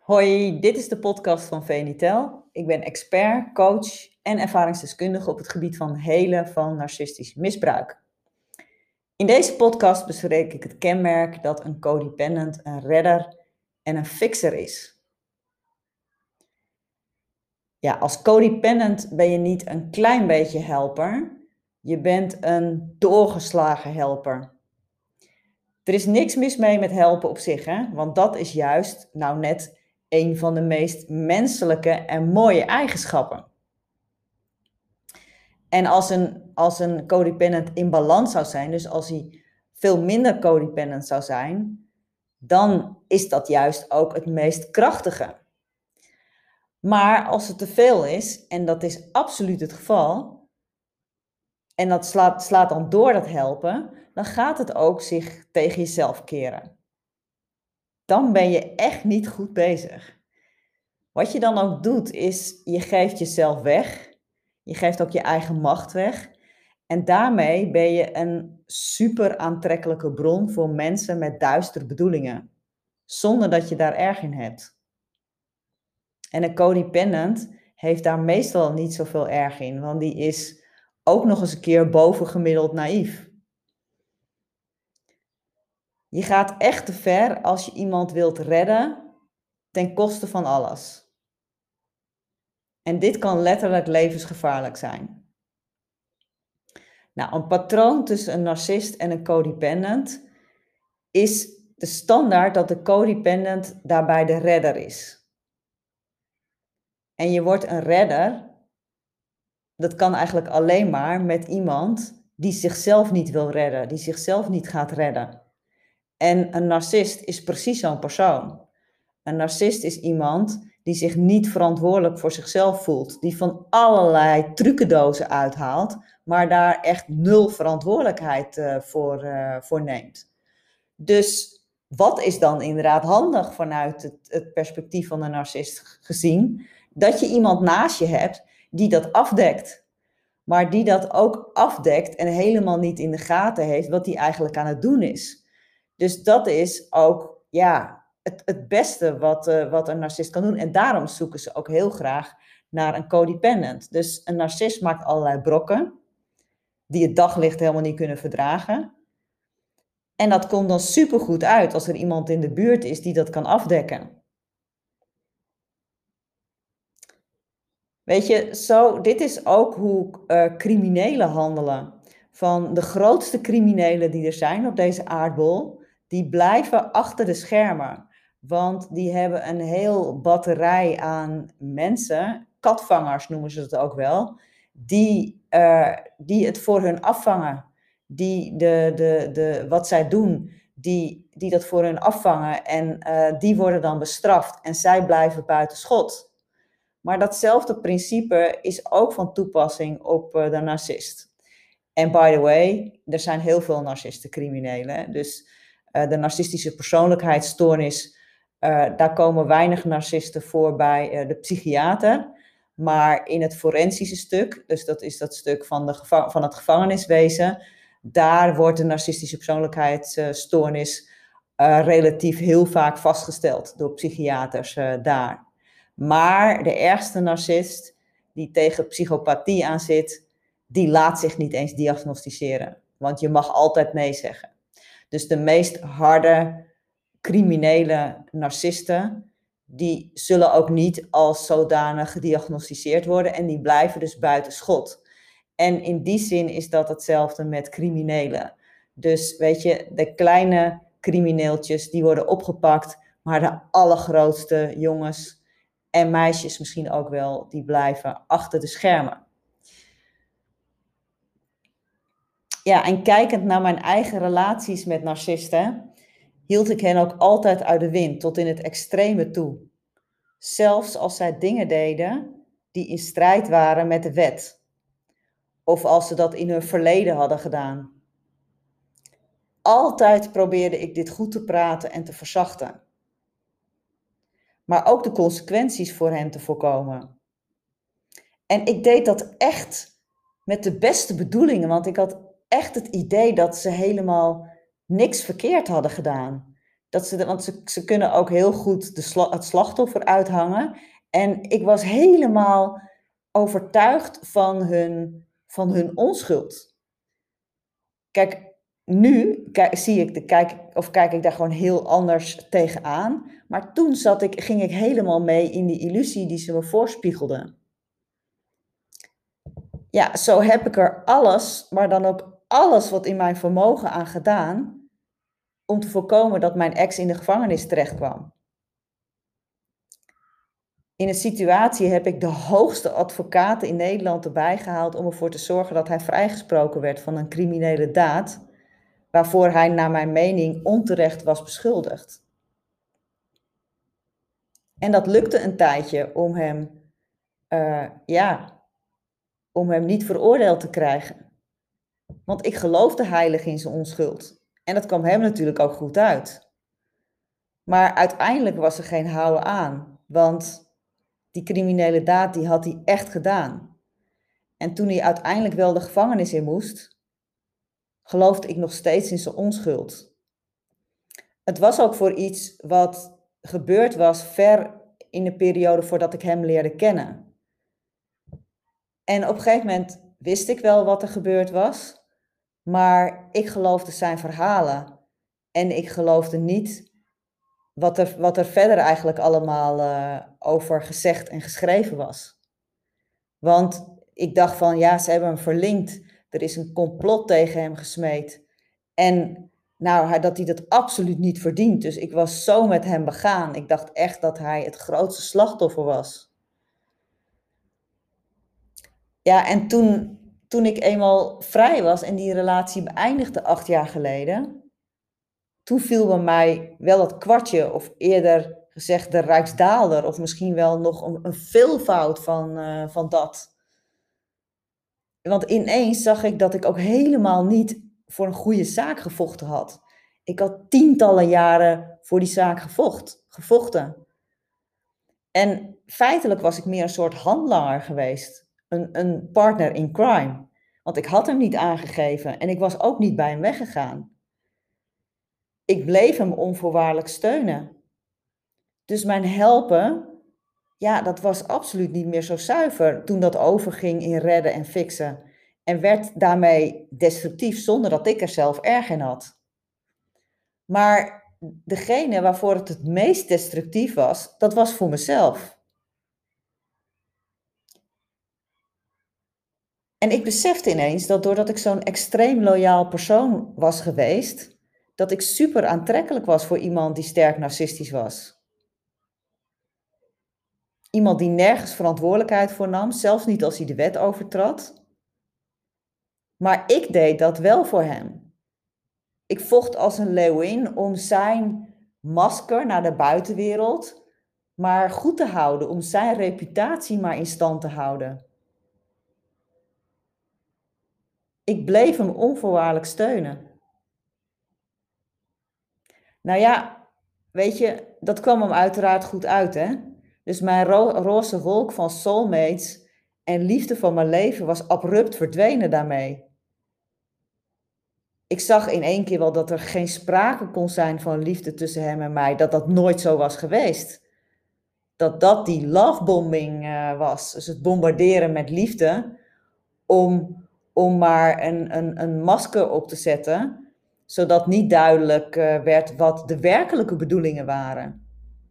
Hoi, dit is de podcast van Venitel. Ik ben expert, coach en ervaringsdeskundige op het gebied van helen van narcistisch misbruik. In deze podcast bespreek ik het kenmerk dat een codependent een redder en een fixer is. Ja, als codependent ben je niet een klein beetje helper, je bent een doorgeslagen helper. Er is niks mis mee met helpen op zich, hè? Want dat is juist nou net een van de meest menselijke en mooie eigenschappen. En als een codependent in balans zou zijn, dus als hij veel minder codependent zou zijn, dan is dat juist ook het meest krachtige. Maar als het te veel is, en dat is absoluut het geval, en dat slaat dan door dat helpen, dan gaat het ook zich tegen jezelf keren. Dan ben je echt niet goed bezig. Wat je dan ook doet, is je geeft jezelf weg. Je geeft ook je eigen macht weg. En daarmee ben je een super aantrekkelijke bron voor mensen met duistere bedoelingen. Zonder dat je daar erg in hebt. En een codependent heeft daar meestal niet zoveel erg in. Want die is ook nog eens een keer bovengemiddeld naïef. Je gaat echt te ver als je iemand wilt redden ten koste van alles. En dit kan letterlijk levensgevaarlijk zijn. Nou, een patroon tussen een narcist en een codependent is de standaard dat de codependent daarbij de redder is. En je wordt een redder, dat kan eigenlijk alleen maar met iemand die zichzelf niet wil redden, die zichzelf niet gaat redden. En een narcist is precies zo'n persoon. Een narcist is iemand die zich niet verantwoordelijk voor zichzelf voelt, die van allerlei trucendozen uithaalt, maar daar echt nul verantwoordelijkheid voor neemt. Dus wat is dan inderdaad handig vanuit het perspectief van een narcist gezien? Dat je iemand naast je hebt die dat afdekt. Maar die dat ook afdekt en helemaal niet in de gaten heeft wat hij eigenlijk aan het doen is. Dus dat is ook het beste wat een narcist kan doen. En daarom zoeken ze ook heel graag naar een codependent. Dus een narcist maakt allerlei brokken die het daglicht helemaal niet kunnen verdragen. En dat komt dan supergoed uit als er iemand in de buurt is die dat kan afdekken. Weet je, dit is ook hoe criminelen handelen. Van de grootste criminelen die er zijn op deze aardbol, die blijven achter de schermen. Want die hebben een heel batterij aan mensen, katvangers noemen ze het ook wel, die het voor hun afvangen. Die wat zij doen, die dat voor hun afvangen en die worden dan bestraft en zij blijven buiten schot. Maar datzelfde principe is ook van toepassing op de narcist. En by the way, er zijn heel veel narcistencriminelen. Dus de narcistische persoonlijkheidsstoornis, daar komen weinig narcisten voor bij de psychiater. Maar in het forensische stuk, dus dat is dat stuk van het gevangeniswezen, daar wordt de narcistische persoonlijkheidsstoornis relatief heel vaak vastgesteld door psychiaters daar. Maar de ergste narcist die tegen psychopathie aan zit, die laat zich niet eens diagnosticeren. Want je mag altijd nee zeggen. Dus de meest harde criminele narcisten, die zullen ook niet als zodanig gediagnosticeerd worden en die blijven dus buiten schot. En in die zin is dat hetzelfde met criminelen. Dus weet je, de kleine crimineeltjes die worden opgepakt, maar de allergrootste jongens en meisjes misschien ook wel, die blijven achter de schermen. Ja, en kijkend naar mijn eigen relaties met narcisten, hield ik hen ook altijd uit de wind, tot in het extreme toe. Zelfs als zij dingen deden die in strijd waren met de wet. Of als ze dat in hun verleden hadden gedaan. Altijd probeerde ik dit goed te praten en te verzachten. Maar ook de consequenties voor hen te voorkomen. En ik deed dat echt met de beste bedoelingen, want ik had echt het idee dat ze helemaal niks verkeerd hadden gedaan. Want ze kunnen ook heel goed het slachtoffer uithangen. En ik was helemaal overtuigd van hun onschuld. Kijk, nu kijk ik daar gewoon heel anders tegenaan. Maar toen ging ik helemaal mee in die illusie die ze me voorspiegelden. Ja, zo heb ik er alles, maar dan ook alles wat in mijn vermogen aan gedaan, om te voorkomen dat mijn ex in de gevangenis terechtkwam. In een situatie heb ik de hoogste advocaten in Nederland erbij gehaald om ervoor te zorgen dat hij vrijgesproken werd van een criminele daad, waarvoor hij naar mijn mening onterecht was beschuldigd. En dat lukte een tijdje om hem niet veroordeeld te krijgen. Want ik geloofde heilig in zijn onschuld. En dat kwam hem natuurlijk ook goed uit. Maar uiteindelijk was er geen houden aan. Want die criminele daad, die had hij echt gedaan. En toen hij uiteindelijk wel de gevangenis in moest, geloofde ik nog steeds in zijn onschuld. Het was ook voor iets wat gebeurd was ver in de periode voordat ik hem leerde kennen. En op een gegeven moment wist ik wel wat er gebeurd was, maar ik geloofde zijn verhalen. En ik geloofde niet wat er verder eigenlijk allemaal over gezegd en geschreven was. Want ik dacht van, ja, ze hebben hem verlinkt. Er is een complot tegen hem gesmeed. En nou, dat hij dat absoluut niet verdient. Dus ik was zo met hem begaan. Ik dacht echt dat hij het grootste slachtoffer was. Ja, en toen ik eenmaal vrij was en die relatie beëindigde 8 jaar geleden, toen viel bij mij wel het kwartje, of eerder gezegd de rijksdaalder, of misschien wel nog een veelvoud van dat. Want ineens zag ik dat ik ook helemaal niet voor een goede zaak gevochten had. Ik had tientallen jaren voor die zaak gevochten. En feitelijk was ik meer een soort handlanger geweest. Een partner in crime. Want ik had hem niet aangegeven en ik was ook niet bij hem weggegaan. Ik bleef hem onvoorwaardelijk steunen. Dus mijn helpen, ja, dat was absoluut niet meer zo zuiver toen dat overging in redden en fixen. En werd daarmee destructief zonder dat ik er zelf erg in had. Maar degene waarvoor het meest destructief was, dat was voor mezelf. En ik besefte ineens dat doordat ik zo'n extreem loyaal persoon was geweest, dat ik super aantrekkelijk was voor iemand die sterk narcistisch was. Iemand die nergens verantwoordelijkheid voor nam, zelfs niet als hij de wet overtrad. Maar ik deed dat wel voor hem. Ik vocht als een leeuwin om zijn masker naar de buitenwereld maar goed te houden, om zijn reputatie maar in stand te houden. Ik bleef hem onvoorwaardelijk steunen. Nou ja, weet je, dat kwam hem uiteraard goed uit, hè? Dus mijn roze wolk van soulmates en liefde van mijn leven was abrupt verdwenen daarmee. Ik zag in één keer wel dat er geen sprake kon zijn van liefde tussen hem en mij, dat dat nooit zo was geweest. Dat die lovebombing was, dus het bombarderen met liefde, om maar een masker op te zetten, zodat niet duidelijk werd wat de werkelijke bedoelingen waren.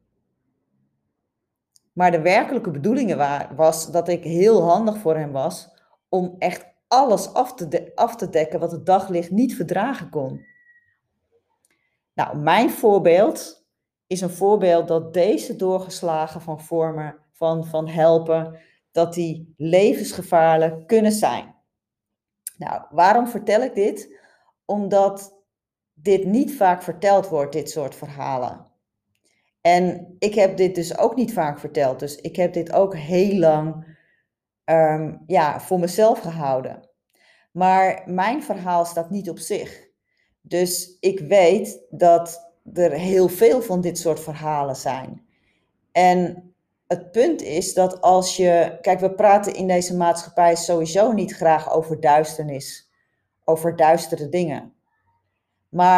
Maar de werkelijke bedoelingen was dat ik heel handig voor hem was om echt alles af te dekken wat het daglicht niet verdragen kon. Nou, mijn voorbeeld is een voorbeeld dat deze doorgeslagen van vormen, van helpen, dat die levensgevaarlijk kunnen zijn. Nou, waarom vertel ik dit? Omdat dit niet vaak verteld wordt, dit soort verhalen. En ik heb dit dus ook niet vaak verteld. Dus ik heb dit ook heel lang voor mezelf gehouden. Maar mijn verhaal staat niet op zich. Dus ik weet dat er heel veel van dit soort verhalen zijn. En het punt is dat als je... Kijk, we praten in deze maatschappij sowieso niet graag over duisternis. Over duistere dingen. Maar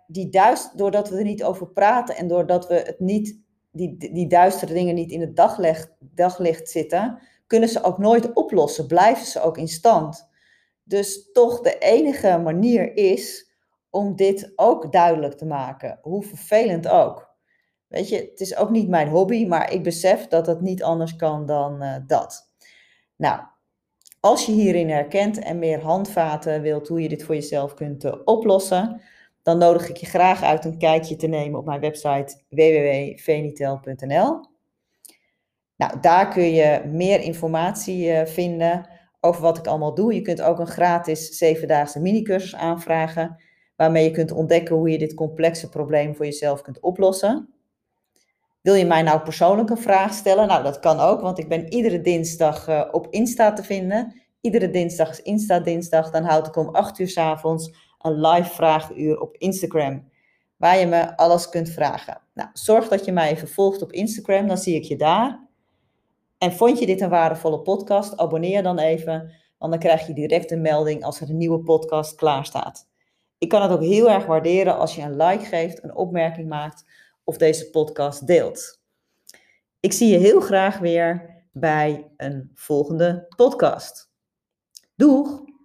doordat we er niet over praten en doordat we het niet, die duistere dingen niet in het daglicht zitten, kunnen ze ook nooit oplossen, blijven ze ook in stand. Dus toch de enige manier is om dit ook duidelijk te maken, hoe vervelend ook. Weet je, het is ook niet mijn hobby, maar ik besef dat het niet anders kan dan dat. Nou, als je hierin herkent en meer handvaten wilt hoe je dit voor jezelf kunt oplossen, dan nodig ik je graag uit een kijkje te nemen op mijn website www.venitel.nl. Nou, daar kun je meer informatie vinden over wat ik allemaal doe. Je kunt ook een gratis 7-daagse minicursus aanvragen, waarmee je kunt ontdekken hoe je dit complexe probleem voor jezelf kunt oplossen. Wil je mij nou persoonlijk een vraag stellen? Nou, dat kan ook, want ik ben iedere dinsdag op Insta te vinden. Iedere dinsdag is Insta-dinsdag. Dan houd ik om 8 uur 's avonds een live vragenuur op Instagram, waar je me alles kunt vragen. Nou, zorg dat je mij even volgt op Instagram, dan zie ik je daar. En vond je dit een waardevolle podcast? Abonneer dan even, want dan krijg je direct een melding als er een nieuwe podcast klaar staat. Ik kan het ook heel erg waarderen als je een like geeft, een opmerking maakt of deze podcast deelt. Ik zie je heel graag weer bij een volgende podcast. Doeg!